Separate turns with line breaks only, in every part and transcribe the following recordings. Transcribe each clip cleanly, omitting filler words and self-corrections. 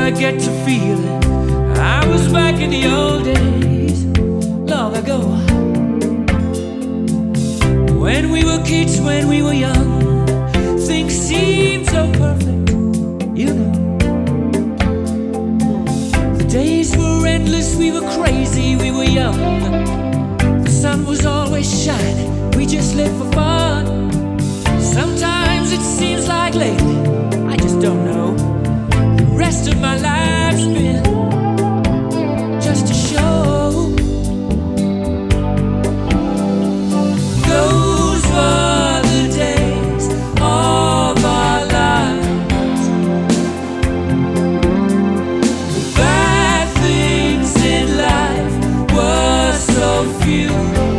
I get to feeling I was back in the old days, long ago. When we were kids, when we were young, things seemed so perfect, you know. The days were endless, we were crazy, we were young. The sun was always shining, we just lived for fun. Sometimes it seems like lately, I just don't know, the rest of my life's been just a show. Those were the days of our lives. The bad things in life were so few.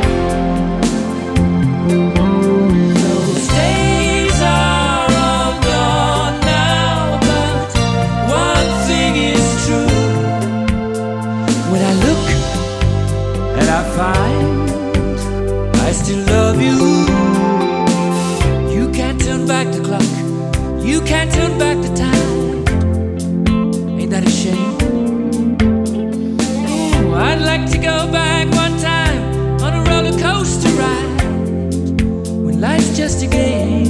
Those days are all gone now, but one thing is true. When I look and I find I still love you, you can't turn back the clock, you can't turn back the time. Ain't that a shame? Ooh, I'd like to go back one time on a roller coaster ride when life's just a game.